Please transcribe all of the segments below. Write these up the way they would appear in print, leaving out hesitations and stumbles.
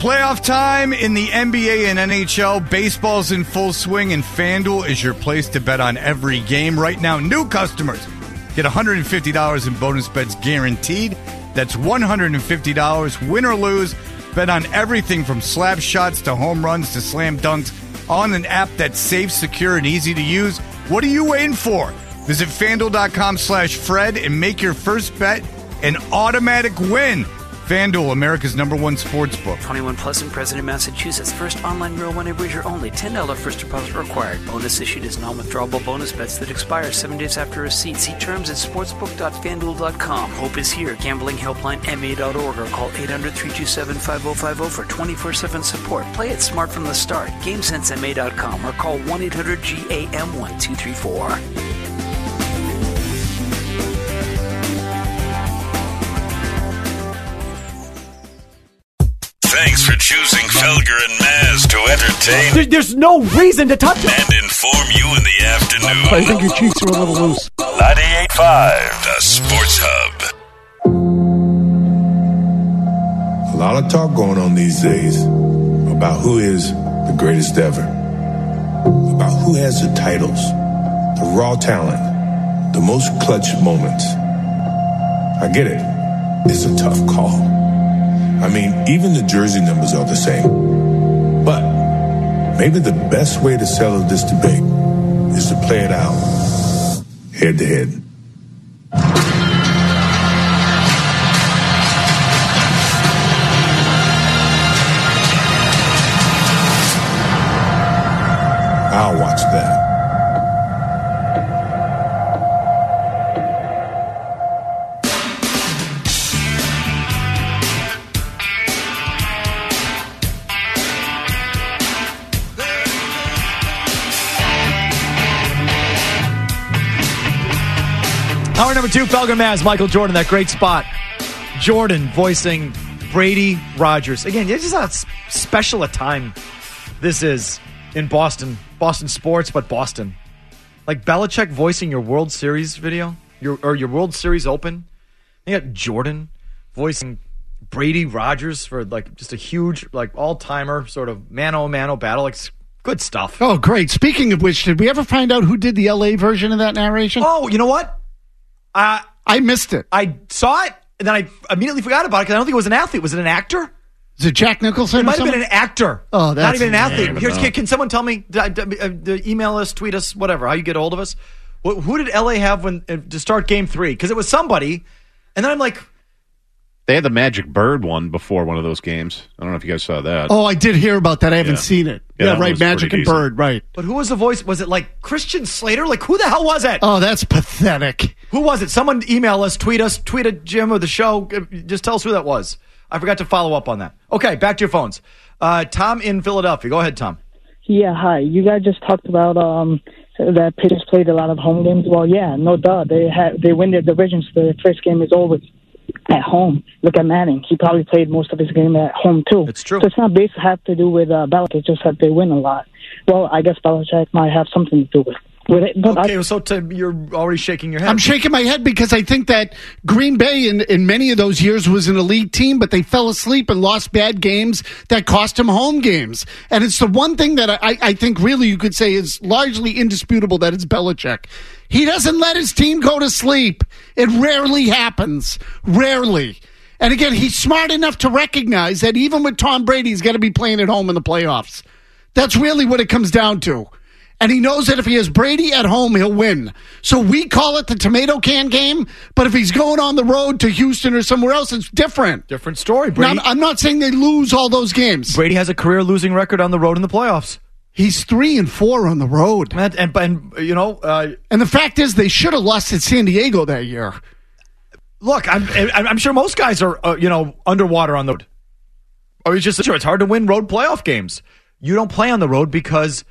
Playoff time in the NBA and NHL. Baseball's in full swing, and FanDuel is your place to bet on every game. Right now, new customers get $150 in bonus bets guaranteed. That's $150, win or lose. Bet on everything from slap shots to home runs to slam dunks on an app that's safe, secure, and easy to use. What are you waiting for? Visit FanDuel.com/Fred and make your first bet an automatic win. FanDuel, America's #1 sportsbook. 21 plus and present in Massachusetts. First online real money wager only. $10 first deposit required. Bonus issued as non-withdrawable bonus bets that expire 7 days after receipt. See terms at sportsbook.fanduel.com. Hope is here. Gambling helpline MA.org or call 800-327-5050 for 24/7 support. Play it smart from the start. GameSenseMA.com or call 1-800-GAM-1234. Thanks for choosing Felger and Maz to entertain. There's no reason to touch it. And inform you in the afternoon. I think your cheeks are a little loose. 98.5, the Sports Hub. A lot of talk going on these days about who is the greatest ever. About who has the titles, the raw talent, the most clutch moments. I get it. It's a tough call. I mean, even the jersey numbers are the same. But maybe the best way to settle this debate is to play it out head to head. I'll watch that. Hour number 2, Felger Maz, Michael Jordan, that great spot. Jordan voicing Brady Rogers. Again, it's just how special a time this is in Boston. Boston sports, but Boston. Like Belichick voicing your World Series video, your World Series Open. You got Jordan voicing Brady Rogers for like just a huge, like all-timer sort of mano-a-mano battle. Like good stuff. Oh, great. Speaking of which, did we ever find out who did the LA version of that narration? Oh, you know what? I missed it. I saw it, and then I immediately forgot about it because I don't think it was an athlete. Was it an actor? Is it Jack Nicholson? It might have been an actor. Oh, that's not even an athlete. Here's, can someone tell me? Email us, tweet us, whatever. How you get a hold of us? Who did LA have to start Game 3? Because it was somebody, and then I'm like, they had the Magic Bird one before one of those games. I don't know if you guys saw that. Oh, I did hear about that. I haven't seen it. Yeah, right. Magic and decent. Bird, right. But who was the voice? Was it like Christian Slater? Like who the hell was it? Oh, that's pathetic. Who was it? Someone email us, tweet at Jim or the show. Just tell us who that was. I forgot to follow up on that. Okay, back to your phones. Tom in Philadelphia. Go ahead, Tom. Yeah, hi. You guys just talked about that pitchers played a lot of home games. Well, yeah, no duh. They win their divisions. The first game is always at home. Look at Manning. He probably played most of his game at home, too. It's true. So it's not based have to do with Belichick. It's just that they win a lot. Well, I guess Belichick might have something to do with it. But okay, you're already shaking your head. I'm shaking my head because I think that Green Bay in many of those years was an elite team, but they fell asleep and lost bad games that cost them home games. And it's the one thing that I think really you could say is largely indisputable, that it's Belichick. He doesn't let his team go to sleep. It rarely happens. Rarely. And again, he's smart enough to recognize that even with Tom Brady, he's going to be playing at home in the playoffs. That's really what it comes down to. And he knows that if he has Brady at home, he'll win. So we call it the tomato can game, but if he's going on the road to Houston or somewhere else, it's different. Different story. Brady, now, I'm not saying they lose all those games. Brady has a career losing record on the road in the playoffs. He's 3-4 on the road. And you know... and the fact is, they should have lost at San Diego that year. Look, I'm sure most guys are, underwater on the road. Or it's just sure it's hard to win road playoff games. You don't play on the road because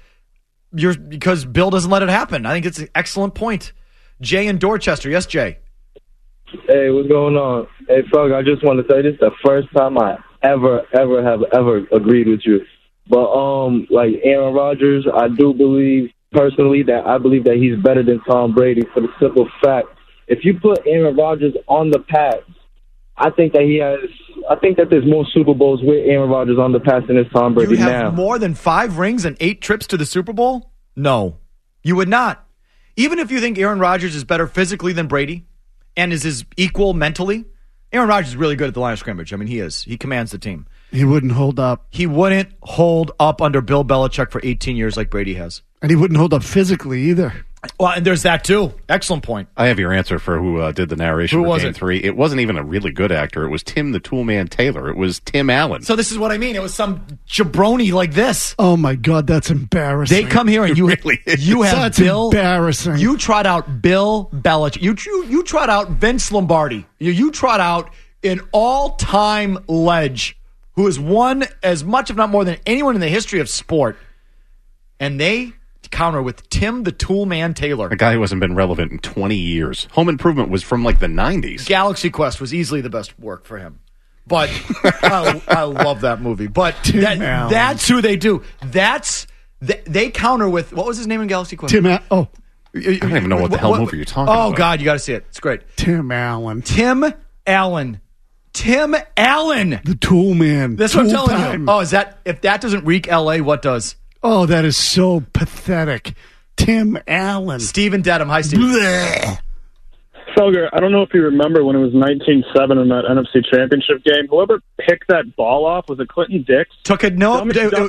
Bill doesn't let it happen. I think it's an excellent point. Jay in Dorchester. Yes, Jay. Hey, what's going on? Hey, Frog, I just want to say this is the first time I ever agreed with you. But, like Aaron Rodgers, I do believe personally that he's better than Tom Brady for the simple fact, if you put Aaron Rodgers on the Pats I think that there's more Super Bowls with Aaron Rodgers on the pass than there's Tom Brady You have now. more than 5 rings and 8 trips to the Super Bowl? No, you would not. Even if you think Aaron Rodgers is better physically than Brady and is his equal mentally, Aaron Rodgers is really good at the line of scrimmage. I mean, he is. He commands the team. He wouldn't hold up. He wouldn't hold up under Bill Belichick for 18 years like Brady has. And he wouldn't hold up physically either. Well, and there's that too. Excellent point. I have your answer for who did the narration Who for was Game it? 3. It wasn't even a really good actor. It was Tim the Toolman Taylor. It was Tim Allen. So this is what I mean. It was some jabroni like this. Oh, my God, that's embarrassing. They come here and you really is. you have That's Bill. embarrassing. You trot out Bill Belichick. You trot out Vince Lombardi. You trot out an all-time ledge who has won as much, if not more, than anyone in the history of sport. And they counter with Tim the Toolman Taylor. A guy who hasn't been relevant in 20 years. Home Improvement was from like the 90s. Galaxy Quest was easily the best work for him. But I love that movie. But that's who they do. They counter with, what was his name in Galaxy Quest? Tim Allen. Oh, I don't even know what the hell movie you're talking about. Oh, God, you got to see it. It's great. Tim Allen. Tim Allen. The Tool Man. That's what I'm telling you. Oh, if that doesn't reek LA, what does? Oh, that is so pathetic. Tim Allen. Steven Dedham. Hi, Steve. Felger, I don't know if you remember when it was 19-7 in that NFC Championship game. Whoever picked that ball off, was it Clinton Dix? Took it. No.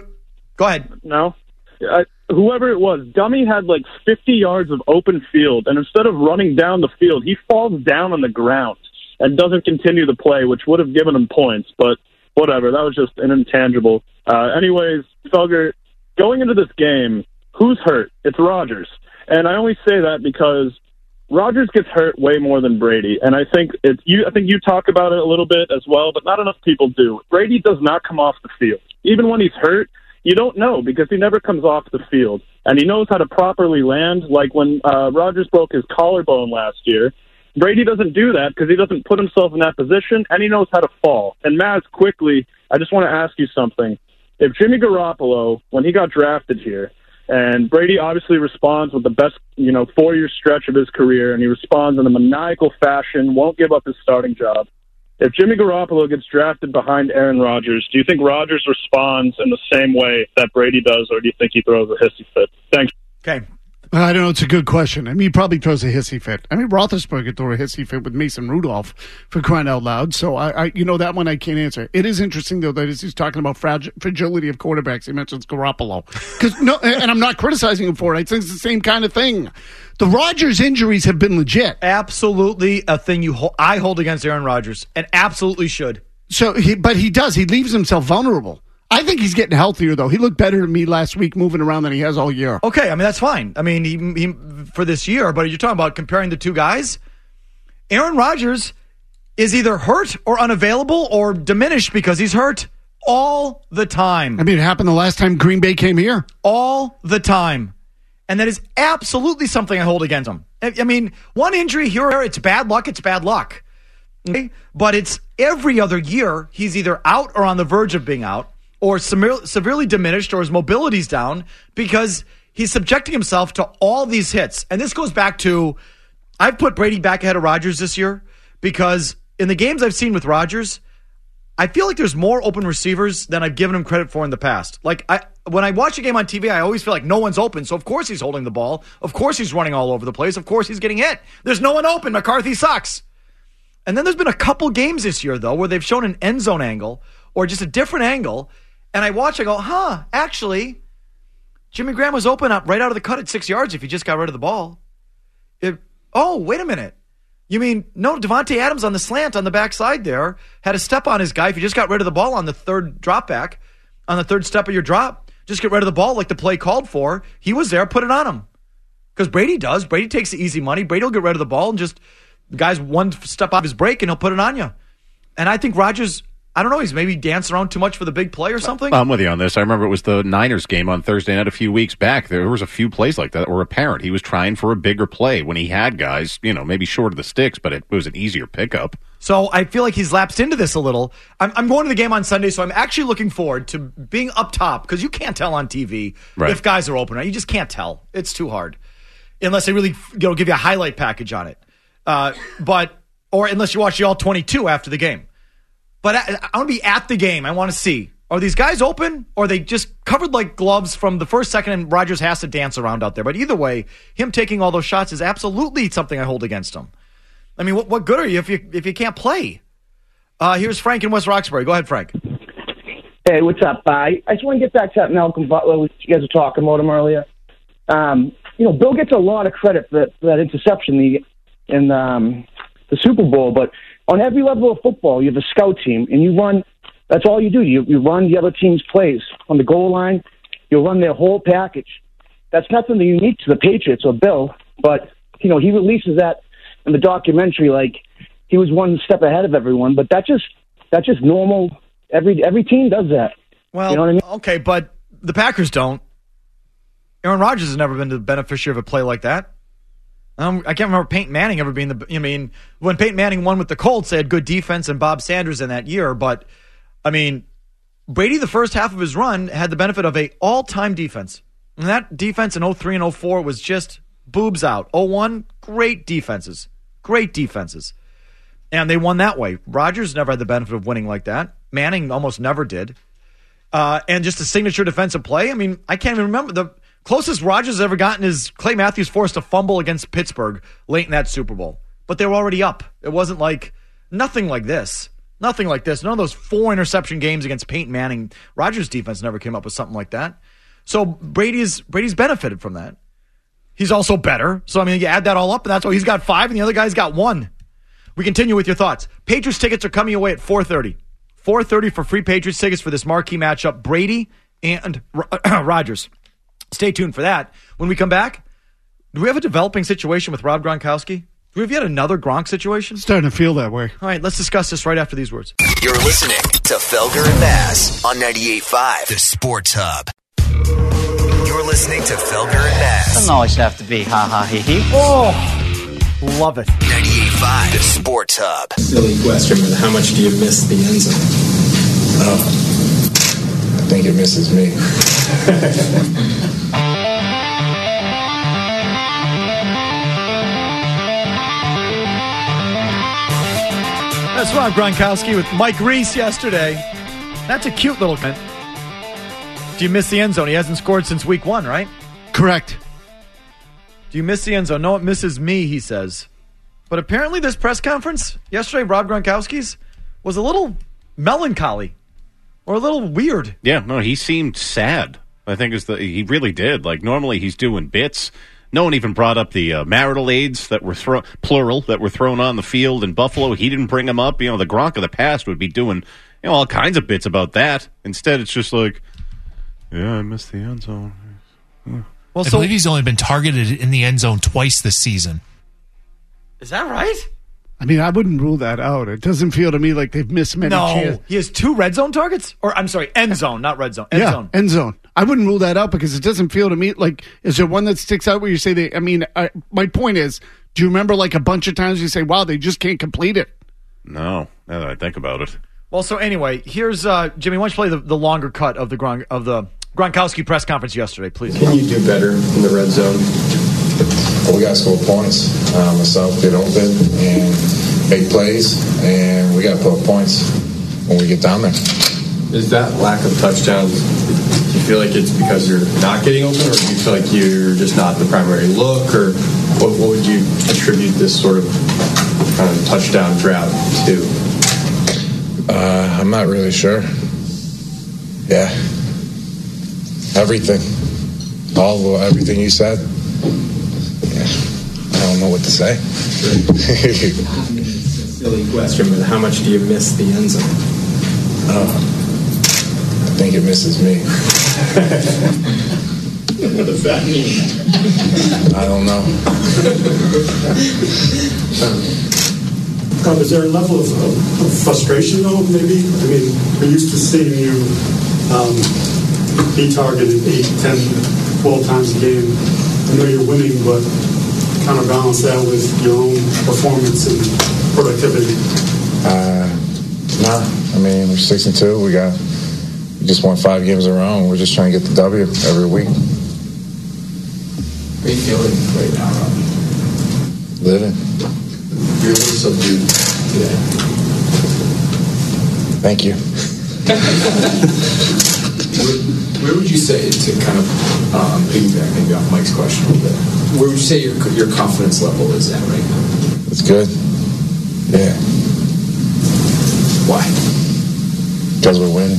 Go ahead. No. Whoever it was, Dummy had like 50 yards of open field, and instead of running down the field, he falls down on the ground and doesn't continue the play, which would have given him points, but whatever. That was just an intangible. Anyways, Felger, going into this game, who's hurt? It's Rodgers. And I only say that because Rodgers gets hurt way more than Brady. And I think you talk about it a little bit as well, but not enough people do. Brady does not come off the field. Even when he's hurt, you don't know because he never comes off the field. And he knows how to properly land, like when Rodgers broke his collarbone last year. Brady doesn't do that because he doesn't put himself in that position, and he knows how to fall. And Maz, quickly, I just want to ask you something. If Jimmy Garoppolo, when he got drafted here, and Brady obviously responds with the best, 4-year stretch of his career, and he responds in a maniacal fashion, won't give up his starting job. If Jimmy Garoppolo gets drafted behind Aaron Rodgers, do you think Rodgers responds in the same way that Brady does, or do you think he throws a hissy fit? Thanks. Okay. I don't know. It's a good question. I mean, he probably throws a hissy fit. I mean, Roethlisberger threw a hissy fit with Mason Rudolph for crying out loud. So, that one I can't answer. It is interesting, though, that he's talking about fragility of quarterbacks. He mentions Garoppolo. And I'm not criticizing him for it. I think it's the same kind of thing. The Rodgers injuries have been legit. Absolutely a thing I hold against Aaron Rodgers, and absolutely should. But he does. He leaves himself vulnerable. I think he's getting healthier, though. He looked better to me last week moving around than he has all year. Okay, I mean, that's fine. I mean, he for this year, but you're talking about comparing the two guys. Aaron Rodgers is either hurt or unavailable or diminished because he's hurt all the time. I mean, it happened the last time Green Bay came here. All the time. And that is absolutely something I hold against him. I mean, one injury here or there, it's bad luck, Okay? But it's every other year, he's either out or on the verge of being out, or severely diminished, or his mobility's down because he's subjecting himself to all these hits. And this goes back to, I've put Brady back ahead of Rodgers this year because in the games I've seen with Rodgers, I feel like there's more open receivers than I've given him credit for in the past. Like, when I watch a game on TV, I always feel like no one's open, so of course he's holding the ball. Of course he's running all over the place. Of course he's getting hit. There's no one open. McCarthy sucks. And then there's been a couple games this year, though, where they've shown an end zone angle or just a different angle. And I watch, I go, actually, Jimmy Graham was open up right out of the cut at 6 yards if he just got rid of the ball. Wait a minute. You mean, no, Devontae Adams on the slant on the backside there had a step on his guy. If you just got rid of the ball on the third drop back, on the third step of your drop, just get rid of the ball like the play called for. He was there, put it on him. Because Brady does. Brady takes the easy money. Brady will get rid of the ball and just, the guy's one step off his break and he'll put it on you. And I think Rodgers, I don't know, he's maybe dancing around too much for the big play or something. I'm with you on this. I remember it was the Niners game on Thursday night a few weeks back. There was a few plays like that were apparent. He was trying for a bigger play when he had guys, maybe short of the sticks, but it was an easier pickup. So I feel like he's lapsed into this a little. I'm going to the game on Sunday, so I'm actually looking forward to being up top because you can't tell on TV if guys are open. Right? You just can't tell. It's too hard. Unless they really give you a highlight package on it. But or unless you watch the all 22 after the game. But I want to be at the game. I want to see, are these guys open, or are they just covered like gloves from the first second, and Rodgers has to dance around out there? But either way, him taking all those shots is absolutely something I hold against him. I mean, what good are you if you can't play? Here's Frank in West Roxbury. Go ahead, Frank. Hey, what's up? I just want to get back to that Malcolm Butler. You guys were talking about him earlier. Bill gets a lot of credit for that interception in the Super Bowl, but on every level of football, you have a scout team, and you run. That's all you do. You run the other team's plays. On the goal line, you run their whole package. That's nothing unique to the Patriots or Bill, but, he releases that in the documentary like he was one step ahead of everyone, but that's just normal. Every team does that. Well, you know what I mean? Okay, but the Packers don't. Aaron Rodgers has never been the beneficiary of a play like that. I can't remember Peyton Manning ever being when Peyton Manning won with the Colts, they had good defense and Bob Sanders in that year. But, Brady, the first half of his run, had the benefit of a all-time defense. And that defense in 03 and 04 was just boobs out. 01, great defenses. Great defenses. And they won that way. Rodgers never had the benefit of winning like that. Manning almost never did. And just a signature defensive play. I can't even remember. The closest Rodgers has ever gotten is Clay Matthews forced a fumble against Pittsburgh late in that Super Bowl. But they were already up. It wasn't nothing like this. Nothing like this. None of those 4 interception games against Peyton Manning. Rodgers' defense never came up with something like that. So Brady's benefited from that. He's also better. So, you add that all up, and that's why he's got 5 and the other guy's got 1. We continue with your thoughts. Patriots tickets are coming away at 4:30. 4:30 for free Patriots tickets for this marquee matchup, Brady and Rodgers. Stay tuned for that. When we come back, do we have a developing situation with Rob Gronkowski? Do we have yet another Gronk situation? Starting to feel that way. All right, let's discuss this right after these words. You're listening to Felger and Mazz on 98.5, The Sports Hub. You're listening to Felger and Mazz. Doesn't always have to be ha-ha, he-he. Oh, love it. 98.5, The Sports Hub. Silly question, but how much do you miss the end zone? I think it misses me. That's Rob Gronkowski with Mike Reese yesterday. That's a cute little comment. Do you miss the end zone? He hasn't scored since week 1, right? Correct. Do you miss the end zone? No, it misses me, he says. But apparently this press conference yesterday, Rob Gronkowski's, was a little melancholy or a little weird. Yeah, no, he seemed sad. I think he really did. Normally he's doing bits. No one even brought up the marital aids that were thrown on the field in Buffalo. He didn't bring them up. The Gronk of the past would be doing all kinds of bits about that. Instead, it's just I missed the end zone. Well, I believe he's only been targeted in the end zone twice this season. Is that right? I wouldn't rule that out. It doesn't feel to me like they've missed many chances. He has 2 red zone targets? Or, I'm sorry, end zone, not red zone. End zone. End zone. I wouldn't rule that out because it doesn't feel to me like, is there one that sticks out where you say my point is, do you remember a bunch of times you say, wow, they just can't complete it? No, now that I think about it. Well, so anyway, here's, Jimmy, why don't you play the longer cut of the Gronkowski press conference yesterday, please. Can you do better in the red zone? Well, we got to score points. Myself get open and make plays, and we got to put up points when we get down there. Is that lack of touchdowns, do you feel like it's because you're not getting open, or do you feel like you're just not the primary look, or what would you attribute this sort of kind of touchdown drought to? I'm not really sure. Yeah. Everything. Everything you said. Yeah. I don't know what to say. It's a silly question, but how much do you miss the end zone? I think it misses me. What does that mean? I don't know. Is there a level of frustration, though, maybe? We're used to seeing you be targeted 8, 10, 12 times a game. I know you're winning, but kind of balance that with your own performance and productivity. We're 6-2. We just won 5 games in a row, and we're just trying to get the W every week. How are you feeling right now, Rob? Living. You're a little subdued today. Thank you. Where would you say, to kind of piggyback maybe off Mike's question a little bit, where would you say your confidence level is at right now? It's good. Yeah. Why? Because we're winning.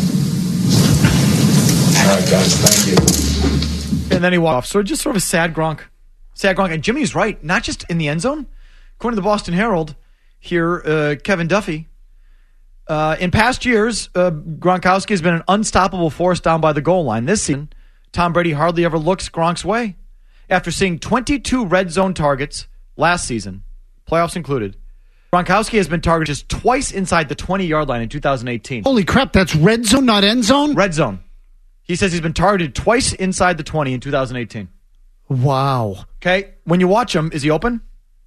All right, guys. Thank you. And then he walked off. So just sort of a sad Gronk. Sad Gronk. And Jimmy's right. Not just in the end zone. According to the Boston Herald, here, Kevin Duffy, in past years, Gronkowski has been an unstoppable force down by the goal line. This season, Tom Brady hardly ever looks Gronk's way. After seeing 22 red zone targets last season, playoffs included, Gronkowski has been targeted just twice inside the 20-yard line in 2018. Holy crap, that's red zone, not end zone? Red zone. He says he's been targeted twice inside the 20 in 2018. Wow. Okay, when you watch him, is he open?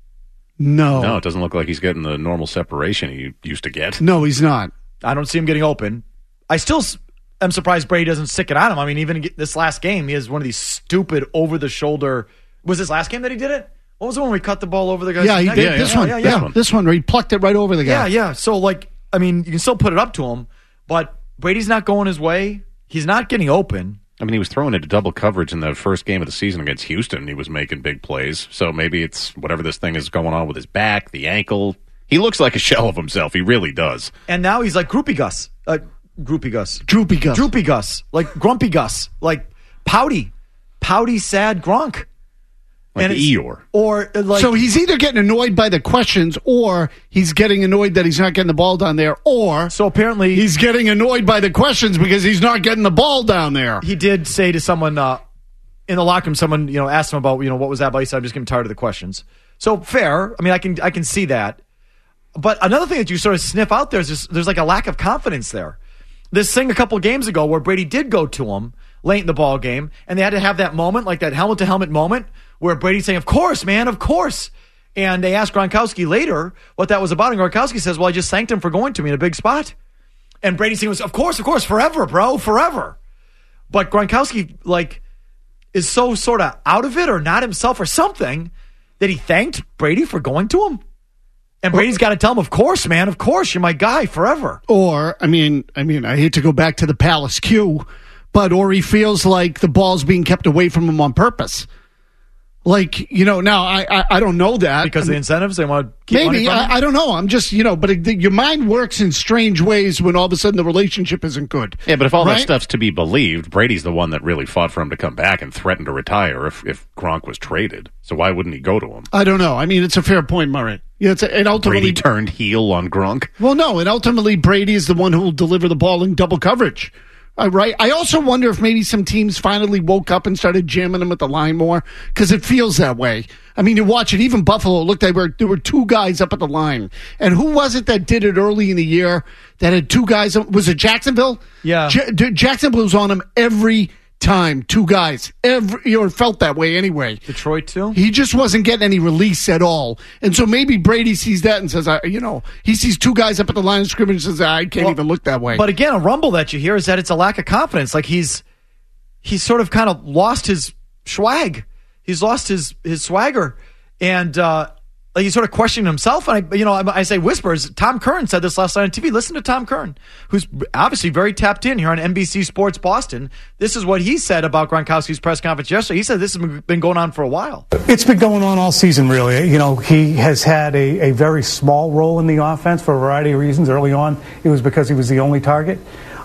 No. No, it doesn't look like he's getting the normal separation he used to get. No, he's not. I don't see him getting open. I still am surprised Brady doesn't stick it on him. I mean, even this last game, he has one of these stupid over-the-shoulder... Was this last game that he did it? What was the one where he cut the ball over the guy's neck? He did. This one. This one where he plucked it right over the guy. Yeah. So, like, I mean, you can still put it up to him, but Brady's not going his way. He's not getting open. I mean, he was throwing into double coverage in the first game of the season against Houston. He was making big plays. So maybe it's whatever this thing is going on with his back, the ankle. He looks like a shell of himself. He really does. And now he's like Droopy Gus. Droopy Gus. Like Grumpy Gus. Like pouty, sad Gronk. Like Eeyore. Or like, so he's either getting annoyed by the questions, or he's getting annoyed that he's not getting the ball down there, or so apparently he's getting annoyed by the questions because he's not getting the ball down there. He did say to someone in the locker room, someone asked him about what was that about. He said, "I'm just getting tired of the questions." So fair. I mean, I can see that. But another thing that you sort of sniff out there is there's like a lack of confidence there. This thing a couple games ago where Brady did go to him late in the ball game, and they had to have that moment, like that helmet-to-helmet moment, where Brady's saying, "Of course, man, of course." And they asked Gronkowski later what that was about, and Gronkowski says, "Well, I just thanked him for going to me in a big spot." And Brady's saying, "Of course, forever, bro, forever." But Gronkowski, like, is so sort of out of it or not himself or something that he thanked Brady for going to him. And Brady's got to tell him, "Of course, man, of course, you're my guy forever." Or, I mean, I hate to go back to the Palace Q, or he feels like the ball's being kept away from him on purpose. Like, now I don't know that. Because of the incentives, they want to keep money from him? I don't know. I'm just, but your mind works in strange ways when all of a sudden the relationship isn't good. Yeah, but if all that stuff's to be believed, Brady's the one that really fought for him to come back and threatened to retire if Gronk was traded. So why wouldn't he go to him? I don't know. I mean, it's a fair point, Murray. Yeah, and ultimately Brady turned heel on Gronk. Well, no, and ultimately Brady is the one who will deliver the ball in double coverage. Right. I also wonder if maybe some teams finally woke up and started jamming him at the line more, because it feels that way. I mean, you watch it. Even Buffalo looked like there were two guys up at the line. And who was it that did it early in the year that had two guys? Was it Jacksonville? Yeah. Jacksonville was on him every time. Two guys. It felt that way anyway. Detroit too? He just wasn't getting any release at all. And so maybe Brady sees that and says, he sees two guys up at the line of scrimmage and says, I can't even look that way. But again, a rumble that you hear is that it's a lack of confidence. Like he's sort of kind of lost his swag. He's lost his swagger. And like he's sort of questioning himself. And I say whispers. Tom Curran said this last night on TV. Listen to Tom Curran, who's obviously very tapped in here on NBC Sports Boston. This is what he said about Gronkowski's press conference yesterday. He said this has been going on for a while. It's been going on all season, really. He has had a very small role in the offense for a variety of reasons. Early on, it was because he was the only target.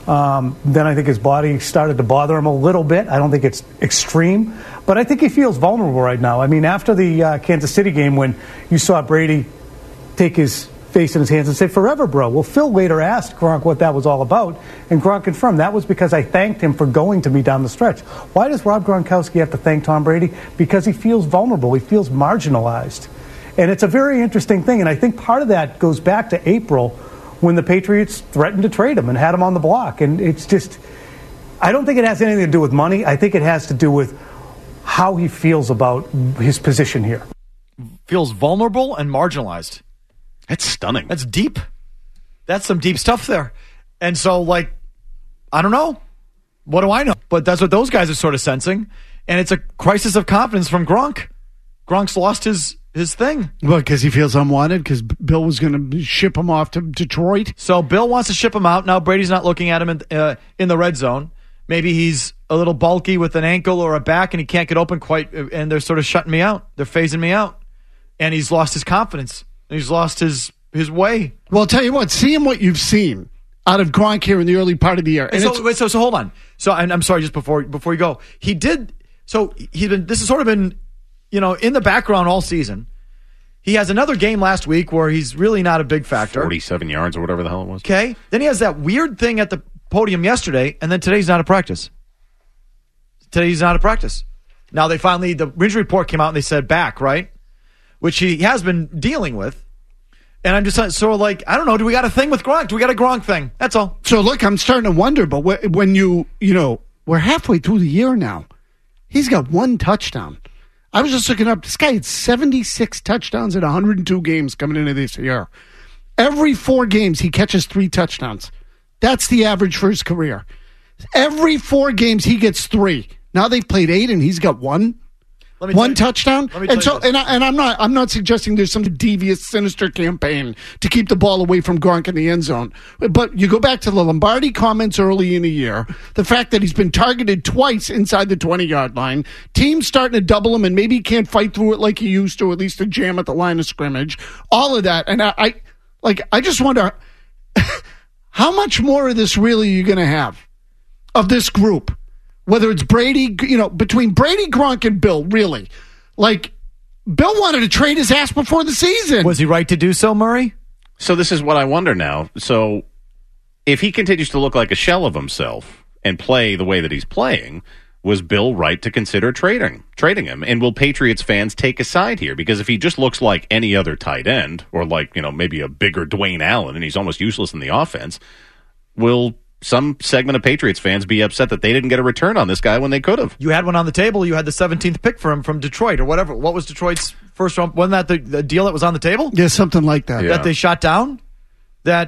Then I think his body started to bother him a little bit. I don't think it's extreme, but I think he feels vulnerable right now. I mean, after the Kansas City game, when you saw Brady take his face in his hands and say, "Forever, bro." Well, Phil later asked Gronk what that was all about, and Gronk confirmed that was because I thanked him for going to me down the stretch. Why does Rob Gronkowski have to thank Tom Brady? Because he feels vulnerable. He feels marginalized. And it's a very interesting thing, and I think part of that goes back to April, when the Patriots threatened to trade him and had him on the block. And it's just, I don't think it has anything to do with money. I think it has to do with how he feels about his position here. Feels vulnerable and marginalized. That's stunning. That's deep. That's some deep stuff there. And so, like, I don't know. What do I know? But that's what those guys are sort of sensing. And it's a crisis of confidence from Gronk. Gronk's lost his thing. Well, because he feels unwanted because Bill was going to ship him off to Detroit. So Bill wants to ship him out. Now Brady's not looking at him in the red zone. Maybe he's a little bulky with an ankle or a back and he can't get open quite, and they're sort of shutting me out. They're phasing me out. And he's lost his confidence. He's lost his way. Well, I'll tell you what, seeing what you've seen out of Gronk here in the early part of the year. And so hold on. So and I'm sorry, just before you go. This has sort of been, in the background all season. He has another game last week where he's really not a big factor. 47 yards or whatever the hell it was. Okay. Then he has that weird thing at the podium yesterday, and then today's not a practice. Now the injury report came out and they said back, right? Which he has been dealing with. And I'm just sort of like, I don't know, do we got a thing with Gronk? Do we got a Gronk thing? That's all. So look, I'm starting to wonder, but when we're halfway through the year now. He's got one touchdown. I was just looking up. This guy had 76 touchdowns in 102 games coming into this year. Every 4 games, he catches 3 touchdowns. That's the average for his career. Every 4 games, he gets 3. Now they've played 8, and he's got 1. One touchdown. And I'm not suggesting there's some devious, sinister campaign to keep the ball away from Gronk in the end zone. But you go back to the Lombardi comments early in the year, the fact that he's been targeted twice inside the 20-yard line, teams starting to double him, and maybe he can't fight through it like he used to, at least a jam at the line of scrimmage. All of that, and I just wonder how much more of this really are you going to have of this group? Whether it's Brady, between Brady, Gronk, and Bill, really. Like, Bill wanted to trade his ass before the season. Was he right to do so, Murray? So this is what I wonder now. So if he continues to look like a shell of himself and play the way that he's playing, was Bill right to consider trading him? And will Patriots fans take a side here? Because if he just looks like any other tight end, or like, maybe a bigger Dwayne Allen, and he's almost useless in the offense, will some segment of Patriots fans be upset that they didn't get a return on this guy when they could have? You had one on the table. You had the 17th pick for him from Detroit or whatever. What was Detroit's first round? Wasn't that the deal that was on the table? Yeah, something like that. Yeah. That they shot down? Will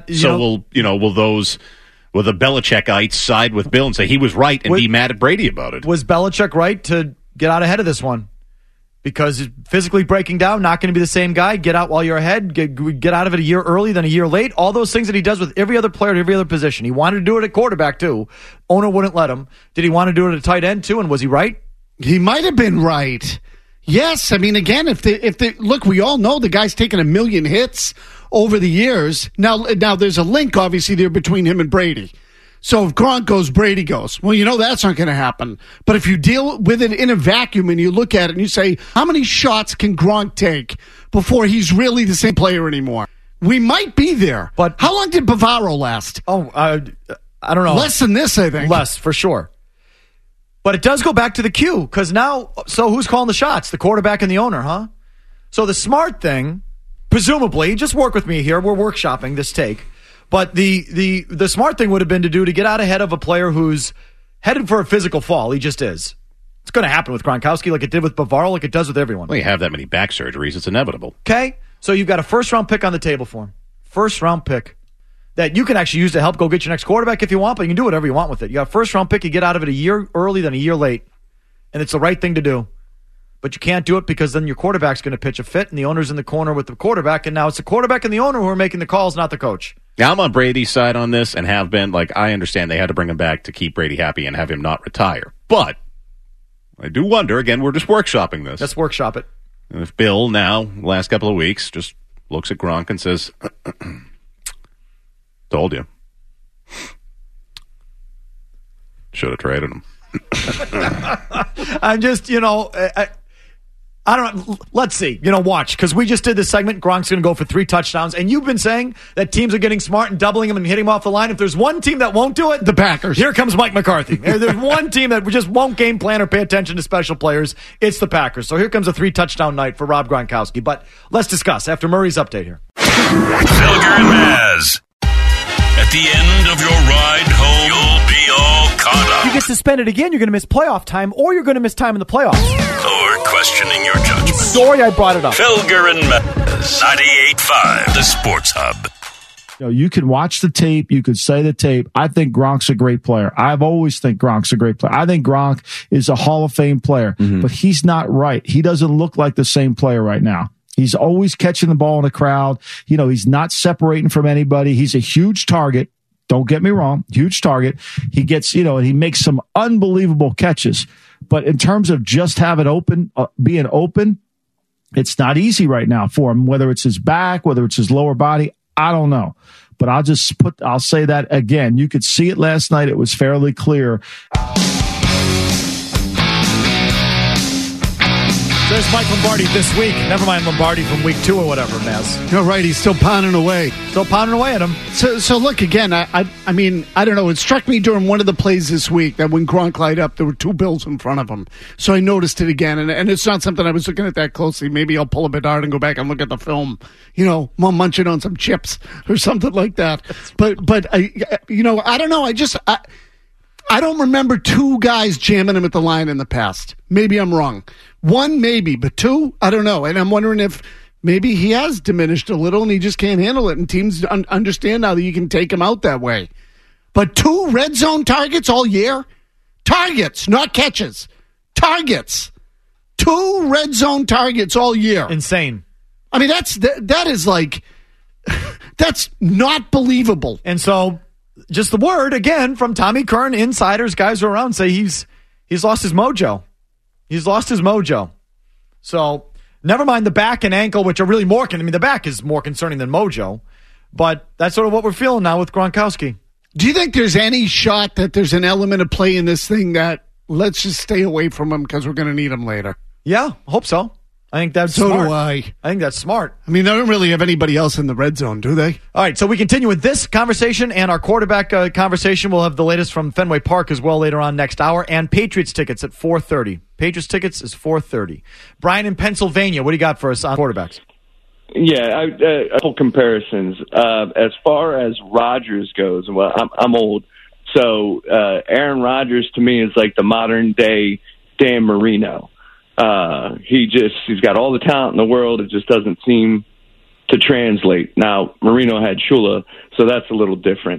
the Belichickites side with Bill and say he was right and be mad at Brady about it? Was Belichick right to get out ahead of this one? Because physically breaking down, not going to be the same guy. Get out while you're ahead. Get out of it a year early than a year late. All those things that he does with every other player at every other position. He wanted to do it at quarterback, too. Owner wouldn't let him. Did he want to do it at tight end, too? And was he right? He might have been right. Yes. I mean, again, if they look, we all know the guy's taken 1 million hits over the years. Now there's a link, obviously, there between him and Brady. So if Gronk goes, Brady goes. Well, that's not going to happen. But if you deal with it in a vacuum and you look at it and you say, how many shots can Gronk take before he's really the same player anymore? We might be there. But how long did Bavaro last? I don't know. Less than this, I think. Less, for sure. But it does go back to the Q, because now, so who's calling the shots? The quarterback and the owner, huh? So the smart thing, presumably, just work with me here. We're workshopping this take. But the smart thing would have been to get out ahead of a player who's headed for a physical fall. He just is. It's going to happen with Gronkowski like it did with Bavaro, like it does with everyone. Well, you have that many back surgeries, it's inevitable. Okay? So you've got a first-round pick on the table for him. First-round pick that you can actually use to help go get your next quarterback if you want, but you can do whatever you want with it. You got a first-round pick, you get out of it a year early than a year late. And it's the right thing to do. But you can't do it because then your quarterback's going to pitch a fit, and the owner's in the corner with the quarterback, and now it's the quarterback and the owner who are making the calls, not the coach. Now, I'm on Brady's side on this and have been. Like, I understand they had to bring him back to keep Brady happy and have him not retire. But I do wonder, again, we're just workshopping this. Let's workshop it. And if Bill now, last couple of weeks, just looks at Gronk and says, told you. Should have traded him. I'm just, I don't know. Let's see. Watch. Because we just did this segment. Gronk's going to go for 3 touchdowns. And you've been saying that teams are getting smart and doubling him and hitting him off the line. If there's one team that won't do it, the Packers. Here comes Mike McCarthy. There's one team that just won't game plan or pay attention to special players. It's the Packers. So here comes a 3-touchdown night for Rob Gronkowski. But let's discuss after Murray's update here. Felger and Maz. At the end of your ride home, you'll be all caught up. You get suspended again, you're going to miss playoff time, or you're going to miss time in the playoffs. Or questioning your judgment. Sorry I brought it up. Felger and Maz. 98.5, the Sports Hub. You can watch the tape. You could say the tape. I think Gronk's a great player. I've always think Gronk's a great player. I think Gronk is a Hall of Fame player, but he's not right. He doesn't look like the same player right now. He's always catching the ball in the crowd. He's not separating from anybody. He's a huge target. Don't get me wrong. Huge target. He gets, and he makes some unbelievable catches. But in terms of just having being open, it's not easy right now for him, whether it's his back, whether it's his lower body. I don't know. But I'll say that again. You could see it last night. It was fairly clear. There's Mike Lombardi this week. Never mind Lombardi from week 2 or whatever, Maz. You're right. He's still pounding away. At him. So look, again, I mean, I don't know. It struck me during one of the plays this week that when Gronk light up, there were 2 Bills in front of him. So I noticed it again. And it's not something I was looking at that closely. Maybe I'll pull a bedard and go back and look at the film, while munching on some chips or something like that. But I don't know. I don't remember 2 guys jamming him at the line in the past. Maybe I'm wrong. 1, maybe, but 2, I don't know. And I'm wondering if maybe he has diminished a little and he just can't handle it. And teams understand now that you can take him out that way. But 2 red zone targets all year? Targets, not catches. Targets. 2 red zone targets all year. Insane. I mean, that is like, that's not believable. And so, just the word, again, from Tommy Kern, insiders, guys who are around, say he's lost his mojo. He's lost his mojo. So, never mind the back and ankle, which are really more, the back is more concerning than mojo. But that's sort of what we're feeling now with Gronkowski. Do you think there's any shot that there's an element of play in this thing that let's just stay away from him because we're going to need him later? Yeah, I hope so. I think that's smart. So do I. I think that's smart. I mean, they don't really have anybody else in the red zone, do they? All right, so we continue with this conversation and our quarterback conversation. We'll have the latest from Fenway Park as well later on next hour. And Patriots tickets at 4:30. Patriots tickets is 4:30. Brian in Pennsylvania, what do you got for us on quarterbacks? Yeah, a couple comparisons. As far as Rodgers goes, well, I'm old, so Aaron Rodgers to me is like the modern day Dan Marino. He's got all the talent in the world. It just doesn't seem to translate. Now, Marino had Shula, so that's a little different.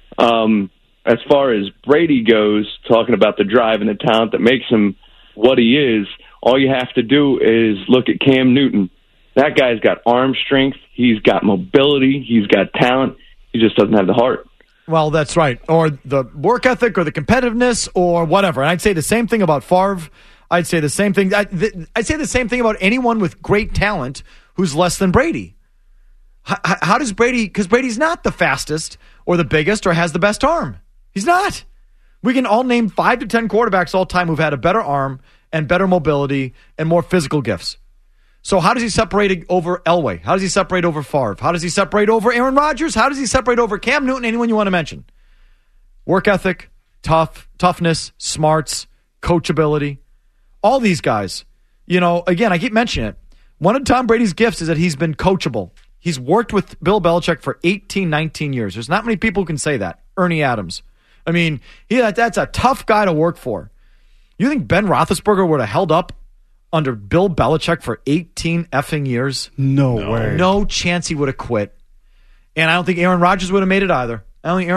As far as Brady goes, talking about the drive and the talent that makes him what he is, all you have to do is look at Cam Newton. That guy's got arm strength. He's got mobility. He's got talent. He just doesn't have the heart. Well, that's right. Or the work ethic or the competitiveness or whatever. And I'd say the same thing about Favre. I'd say the same thing. I'd say the same thing about anyone with great talent who's less than Brady. How does Brady, because Brady's not the fastest or the biggest or has the best arm. He's not. We can all name 5 to 10 quarterbacks all time who've had a better arm and better mobility and more physical gifts. So how does he separate over Elway? How does he separate over Favre? How does he separate over Aaron Rodgers? How does he separate over Cam Newton? Anyone you want to mention? Work ethic, toughness, smarts, coachability. All these guys. Again, I keep mentioning it. One of Tom Brady's gifts is that he's been coachable. He's worked with Bill Belichick for 18, 19 years. There's not many people who can say that. Ernie Adams. I mean, that's a tough guy to work for. You think Ben Roethlisberger would have held up under Bill Belichick for 18 effing years? No way. No chance he would have quit. And I don't think Aaron Rodgers would have made it either.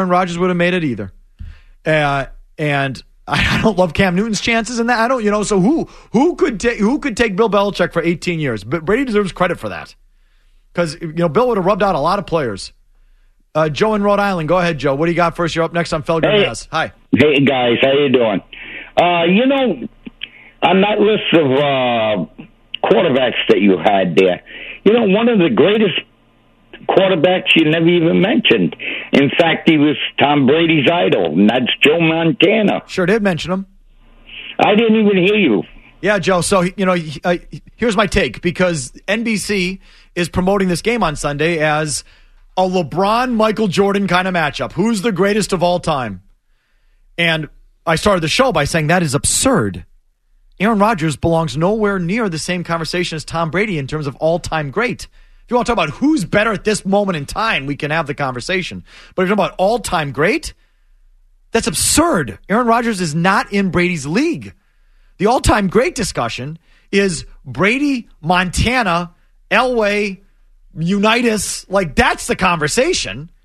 And I don't love Cam Newton's chances in that. I don't, so who could take Bill Belichick for 18 years? But Brady deserves credit for that. Because, Bill would have rubbed out a lot of players. Joe in Rhode Island. Go ahead, Joe. What do you got first? You're up next on Felger and Mass. Hi. Hey, guys. How you doing? On that list of quarterbacks that you had there, one of the greatest quarterbacks you never even mentioned. In fact, he was Tom Brady's idol, and that's Joe Montana. Sure did mention him. I didn't even hear you. Yeah, Joe. So, here's my take, because NBC is promoting this game on Sunday as a LeBron-Michael Jordan kind of matchup. Who's the greatest of all time? And I started the show by saying that is absurd. Aaron Rodgers belongs nowhere near the same conversation as Tom Brady in terms of all-time great. If you want to talk about who's better at this moment in time, we can have the conversation. But if you're talking about all-time great, that's absurd. Aaron Rodgers is not in Brady's league. The all-time great discussion is Brady, Montana, Elway, Unitas. Like, that's the conversation.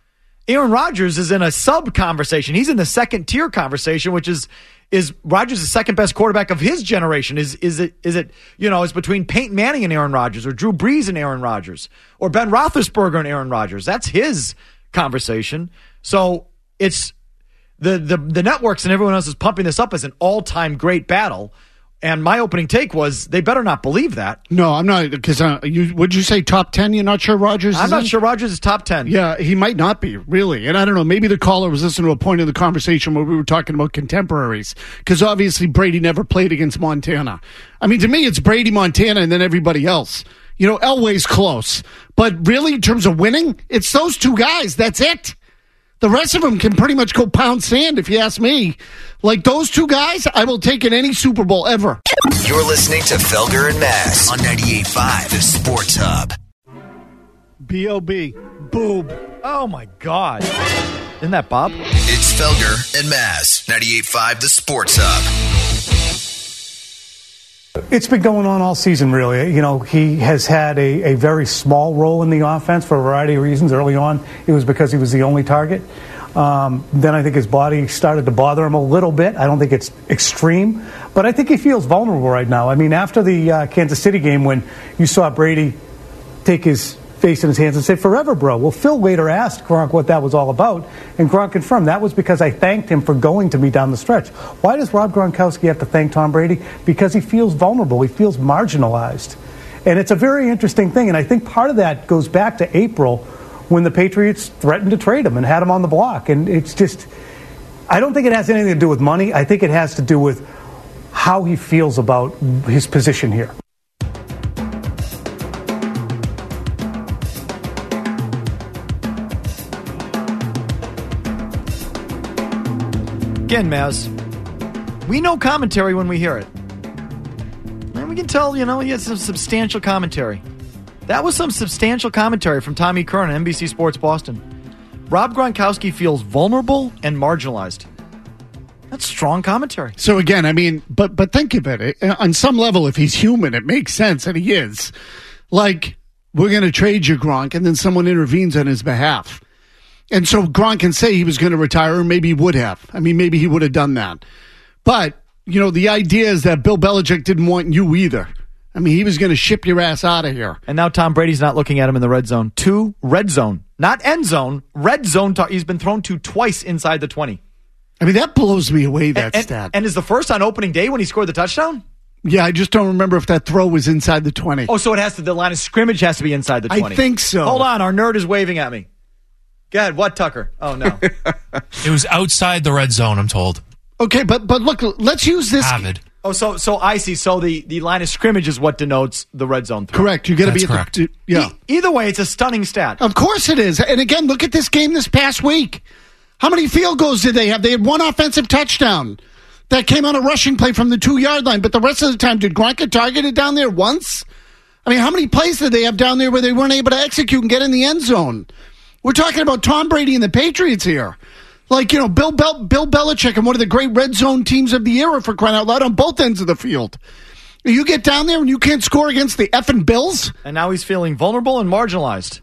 Aaron Rodgers is in a sub conversation. He's in the second tier conversation, which is Rodgers the second best quarterback of his generation? Is it it's between Peyton Manning and Aaron Rodgers, or Drew Brees and Aaron Rodgers, or Ben Roethlisberger and Aaron Rodgers? That's his conversation. So it's the networks and everyone else is pumping this up as an all-time great battle. And my opening take was they better not believe that. No, I'm not, because would you say top 10? You're not sure Rodgers is I'm not sure Rodgers is top 10. Yeah, he might not be, really. And I don't know, maybe the caller was listening to a point in the conversation where we were talking about contemporaries, because obviously Brady never played against Montana. I mean, to me, it's Brady, Montana, and then everybody else. Elway's close. But really, in terms of winning, it's those two guys. That's it. The rest of them can pretty much go pound sand, if you ask me. Like those two guys, I will take in any Super Bowl ever. You're listening to Felger and Mazz on 98.5, the Sports Hub. B.O.B. Boob. Oh, my God. Isn't that Bob? It's Felger and Mazz, 98.5, the Sports Hub. It's been going on all season, really. He has had a very small role in the offense for a variety of reasons. Early on, it was because he was the only target. Then I think his body started to bother him a little bit. I don't think it's extreme, but I think he feels vulnerable right now. I mean, after the Kansas City game, when you saw Brady take his face in his hands and say, "Forever, bro." Well, Phil later asked Gronk what that was all about, and Gronk confirmed that was because I thanked him for going to me down the stretch. Why does Rob Gronkowski have to thank Tom Brady? Because he feels vulnerable. He feels marginalized. And it's a very interesting thing, and I think part of that goes back to April when the Patriots threatened to trade him and had him on the block. And it's just, I don't think it has anything to do with money. I think it has to do with how he feels about his position here. Again, Maz, we know commentary when we hear it. And we can tell, he has some substantial commentary. That was some substantial commentary from Tommy Kern on NBC Sports Boston. Rob Gronkowski feels vulnerable and marginalized. That's strong commentary. So again, I mean, but think of it. On some level, if he's human, it makes sense, and he is. Like, we're going to trade you, Gronk, and then someone intervenes on his behalf. And so Gronk can say he was going to retire, or maybe he would have. I mean, maybe he would have done that. But, the idea is that Bill Belichick didn't want you either. I mean, he was going to ship your ass out of here. And now Tom Brady's not looking at him in the red zone. 2 red zone. Not end zone. Red zone. He's been thrown to twice inside the 20. I mean, that blows me away, that stat. And is the first on opening day when he scored the touchdown? Yeah, I just don't remember if that throw was inside the 20. Oh, so the line of scrimmage has to be inside the 20. I think so. Hold on, our nerd is waving at me. Go ahead, what, Tucker? Oh, no. It was outside the red zone, I'm told. Okay, but look, let's use this. Avid. Oh, so I see. So the line of scrimmage is what denotes the red zone throw. Correct. You got to be correct. Yeah. Either way, it's a stunning stat. Of course it is. And again, look at this game this past week. How many field goals did they have? They had 1 offensive touchdown that came on a rushing play from the 2-yard line. But the rest of the time, did Gronk get targeted down there once? I mean, how many plays did they have down there where they weren't able to execute and get in the end zone? We're talking about Tom Brady and the Patriots here. Like, Bill Belichick and one of the great red zone teams of the era, for crying out loud, on both ends of the field. You get down there and you can't score against the effing Bills? And now he's feeling vulnerable and marginalized.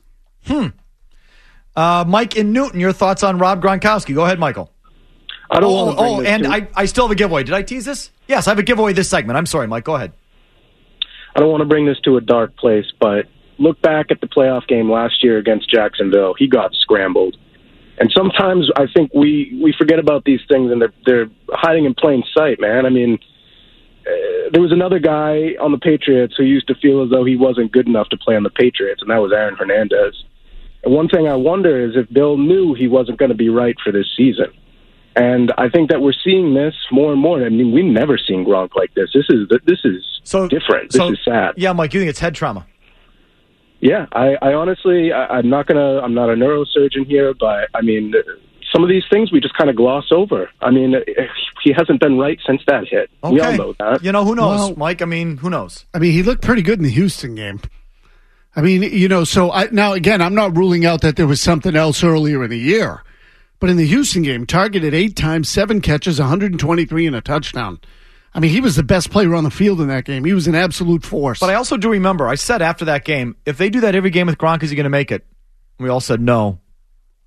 Mike in Newton, your thoughts on Rob Gronkowski. Go ahead, Michael. I don't want to bring this I still have a giveaway. Did I tease this? Yes, I have a giveaway this segment. I'm sorry, Mike. Go ahead. I don't want to bring this to a dark place, but look back at the playoff game last year against Jacksonville. He got scrambled. And sometimes I think we forget about these things, and they're hiding in plain sight, man. I mean, there was another guy on the Patriots who used to feel as though he wasn't good enough to play on the Patriots, and that was Aaron Hernandez. And one thing I wonder is if Bill knew he wasn't going to be right for this season. And I think that we're seeing this more and more. I mean, we've never seen Gronk like this. This is different. This is sad. Yeah, Mike, you think it's head trauma? Yeah, I honestly, I'm not a neurosurgeon here, but I mean, some of these things we just kind of gloss over. I mean, he hasn't been right since that hit. Okay. We all know that. Who knows, Mike? I mean, who knows? I mean, he looked pretty good in the Houston game. I mean, now again, I'm not ruling out that there was something else earlier in the year, but in the Houston game, targeted 8 times, 7 catches, 123 and a touchdown. I mean, he was the best player on the field in that game. He was an absolute force. But I also do remember, I said after that game, if they do that every game with Gronk, is he going to make it? We all said no.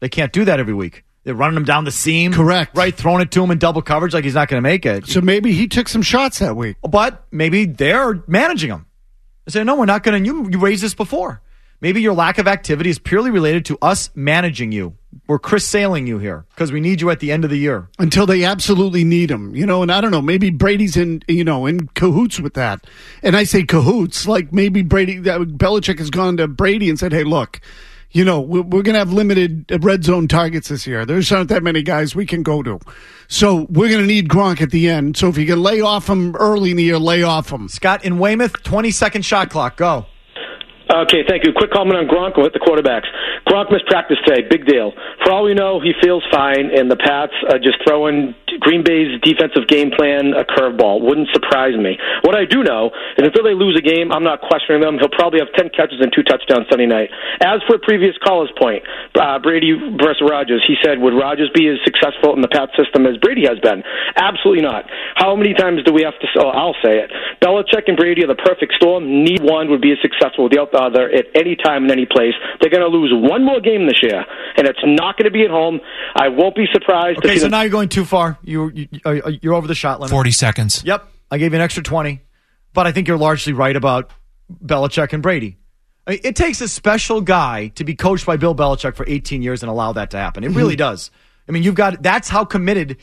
They can't do that every week. They're running him down the seam. Correct. Right, throwing it to him in double coverage like he's not going to make it. So maybe he took some shots that week. But maybe they're managing him. They say, no, we're not going to. You raised this before. Maybe your lack of activity is purely related to us managing you. We're Chris Sailing you here because we need you at the end of the year. Until they absolutely need him. And I don't know, maybe Brady's in cahoots with that. And I say cahoots, like maybe Belichick has gone to Brady and said, hey, look, we're going to have limited red zone targets this year. There's not that many guys we can go to. So we're going to need Gronk at the end. So if you can lay off him early in the year, lay off him. Scott in Weymouth, 20-second shot clock. Go. Okay, thank you. Quick comment on Gronk with the quarterbacks. Gronk missed practice today. Big deal. For all we know, he feels fine, and the Pats are just throwing Green Bay's defensive game plan a curveball. Wouldn't surprise me. What I do know is until they lose a game, I'm not questioning them. He'll probably have 10 catches and 2 touchdowns Sunday night. As for a previous caller's point, Brady versus Rodgers, he said, would Rodgers be as successful in the Pats system as Brady has been? Absolutely not. How many times do we have to I'll say it. Belichick and Brady are the perfect storm. Neither one would be as successful without the other at any time in any place. They're going to lose one more game this year, and it's not going to be at home. I won't be surprised. Okay, so now you're going too far. You're over the shot limit. 40 seconds. Yep. I gave you an extra 20. But I think you're largely right about Belichick and Brady. It takes a special guy to be coached by Bill Belichick for 18 years and allow that to happen. It really does. I mean, that's how committed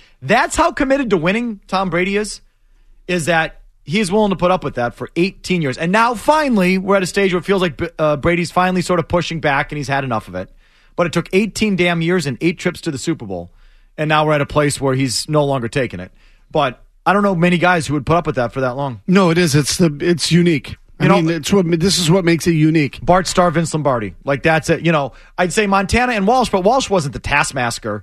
to winning Tom Brady is that he is willing to put up with that for 18 years. And now finally, we're at a stage where it feels like Brady's finally sort of pushing back and he's had enough of it. But it took 18 damn years and 8 trips to the Super Bowl. And now we're at a place where he's no longer taking it. But I don't know many guys who would put up with that for that long. No, it is. It's unique. This is what makes it unique. Bart Starr, Vince Lombardi. Like, that's it. I'd say Montana and Walsh, but Walsh wasn't the taskmaster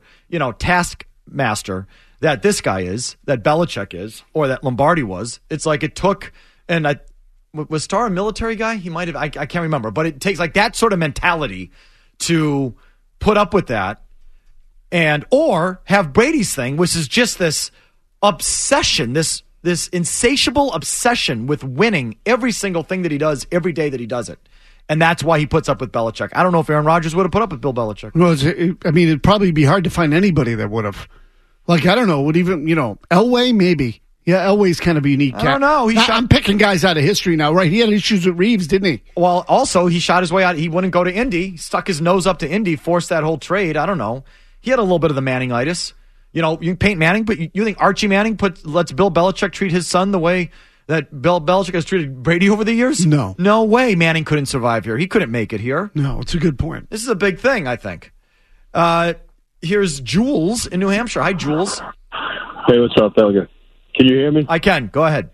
that this guy is, that Belichick is, or that Lombardi was. It's like it took, was Starr a military guy? He might have, I can't remember. But it takes like that sort of mentality to put up with that or have Brady's thing, which is just this obsession, this insatiable obsession with winning every single thing that he does, every day that he does it. And that's why he puts up with Belichick. I don't know if Aaron Rodgers would have put up with Bill Belichick. No, it'd probably be hard to find anybody that would have. Like, I don't know, would even, Elway, maybe. Yeah, Elway's kind of a unique cat. I don't know. I'm picking guys out of history now, right? He had issues with Reeves, didn't he? Well, also, he shot his way out. He wouldn't go to Indy. He stuck his nose up to Indy, forced that whole trade. I don't know. He had a little bit of the Manningitis. You can paint Manning, but you think Archie Manning lets Bill Belichick treat his son the way that Bill Belichick has treated Brady over the years? No. No way Manning couldn't survive here. He couldn't make it here. No, it's a good point. This is a big thing, I think. Here's Jules in New Hampshire. Hi, Jules. Hey, what's up, Felger? Can you hear me? I can. Go ahead.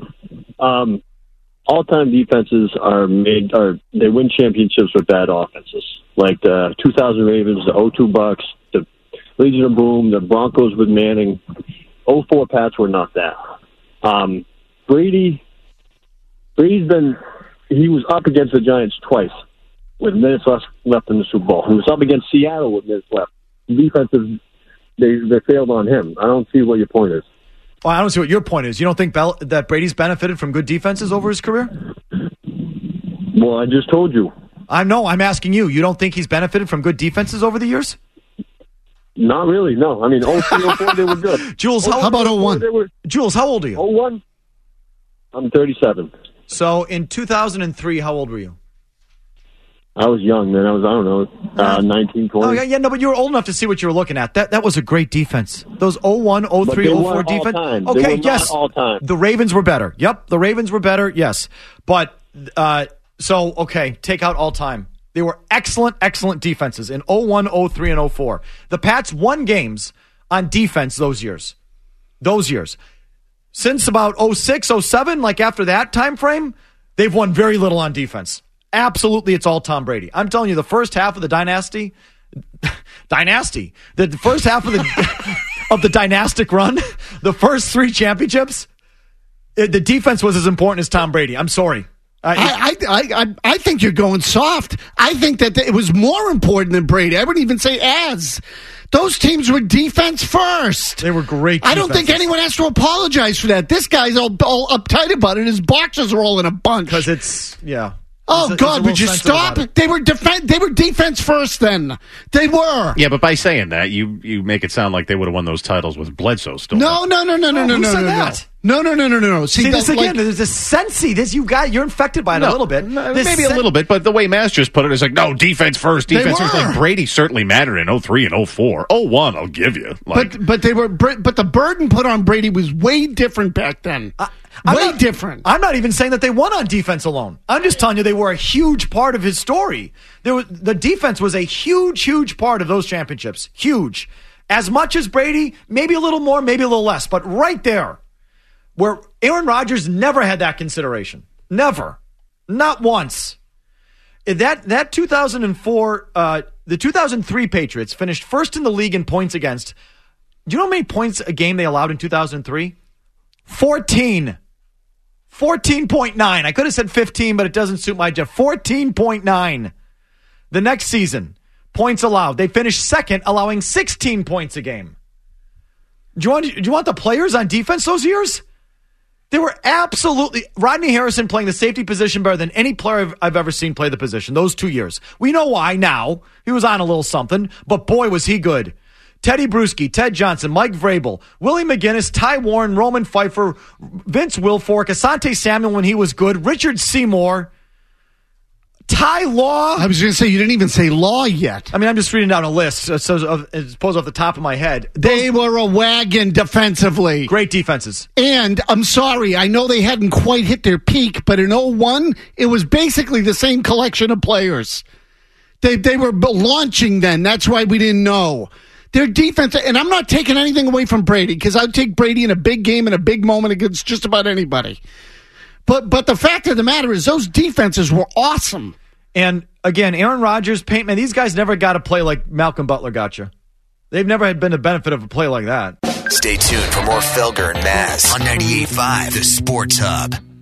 All-time defenses they win championships with bad offenses. Like the 2000 Ravens, the 02 Bucks, the Legion of Boom, the Broncos with Manning. 04 Pats were not that. Brady's he was up against the Giants twice with minutes left in the Super Bowl. He was up against Seattle with minutes left. Defenses, they failed on him. I don't see what your point is. Well, I don't see what your point is. You don't think that Brady's benefited from good defenses over his career? Well, I just told you. I'm asking you. You don't think he's benefited from good defenses over the years? Not really, no. I mean, 03, 04, they were good. Jules, how about 01? Jules, how old are you? 01? I'm 37. So in 2003, how old were you? I was young then. I was, 19, 20. Oh, yeah, no, but you were old enough to see what you were looking at. That was a great defense. Those 01, 03, 04 defense. Okay, yes. All time. The Ravens were better. Yep, the Ravens were better, yes. But, take out all time. They were excellent defenses in 01, 03, and 04. The Pats won games on defense those years. Since about 06, 07, like after that time frame, they've won very little on defense. Absolutely, it's all Tom Brady. I'm telling you, the first half of the dynasty, the first half of the dynastic run, the first 3 championships, the defense was as important as Tom Brady. I'm sorry. I think you're going soft. I think that it was more important than Brady. I wouldn't even say as. Those teams were defense first. They were great defenses. I don't think anyone has to apologize for that. This guy's all uptight about it. His boxers are all in a bunch. Because it's, yeah. Oh, God, would you stop? They were defense first then. They were. Yeah, but by saying that, you make it sound like they would have won those titles with Bledsoe still. No. Who said that? No. See this again. There's this sensey. You're infected by it a little bit. Maybe a little bit, but the way Maz just put it is like, no, defense first. Like Brady certainly mattered in 03 and 04. 01, I'll give you. But the burden put on Brady was way different back then. Different. I'm not even saying that they won on defense alone. I'm just telling you they were a huge part of his story. The defense was a huge part of those championships. Huge. As much as Brady, maybe a little more, maybe a little less, but right there, where Aaron Rodgers never had that consideration. Never. Not once. That 2004, the 2003 Patriots finished first in the league in points against. Do you know how many points a game they allowed in 2003? 14. 14.9. I could have said 15, but it doesn't suit my job. 14.9. The next season, points allowed. They finished second, allowing 16 points a game. Do you want the players on defense those years? They were absolutely... Rodney Harrison playing the safety position better than any player I've ever seen play the position those 2 years. We know why now. He was on a little something, but boy, was he good. Teddy Bruschi, Ted Johnson, Mike Vrabel, Willie McGinnis, Ty Warren, Roman Pfeiffer, Vince Wilfork, Asante Samuel when he was good, Richard Seymour, Ty Law. I was going to say, you didn't even say Law yet. I mean, I'm just reading down a list, as opposed off the top of my head. They were a wagon defensively. Great defenses. And I'm sorry, I know they hadn't quite hit their peak, but in 01, it was basically the same collection of players. They were launching then. That's why we didn't know. Their defense, and I'm not taking anything away from Brady, because I'd take Brady in a big game in a big moment against just about anybody. But the fact of the matter is those defenses were awesome. And again, Aaron Rodgers, Peyton, man, these guys never got to play like Malcolm Butler got you. They've never had been the benefit of a play like that. Stay tuned for more Felger and Maz on 98.5 The Sports Hub.